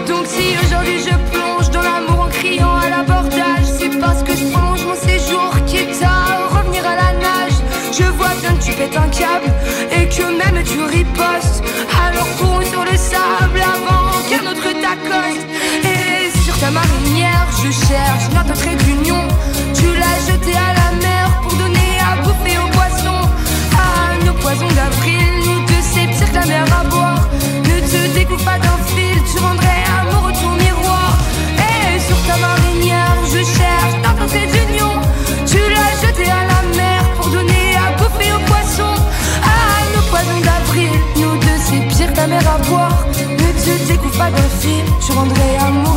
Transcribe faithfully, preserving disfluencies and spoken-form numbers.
Donc si aujourd'hui je plonge dans l'amour en criant à l'abordage, c'est parce que je prolonge mon séjour, quitte à revenir à la nage. Je vois bien que tu pètes un câble et que même tu ripostes. Alors cours sur le sable avant qu'un autre t'accoste. Et sur ta marinière je cherche notre trait d'union. Tu l'as jeté à la mer pour donner à bouffer aux poissons. Ah, nos poisons d'avril, nous deux c'est pire que la mer à boire. Ne te découpe pas d'un fil, tu rendrais amoureux ton miroir. Et sur ta marinière je cherche notre trait d'union. Tu l'as jeté à la mer pour donner à bouffer aux poissons. Ah, nos poisons d'avril, nous deux c'est pire que la mer à boire. Ne te découpe pas d'un fil, tu rendrais amoureux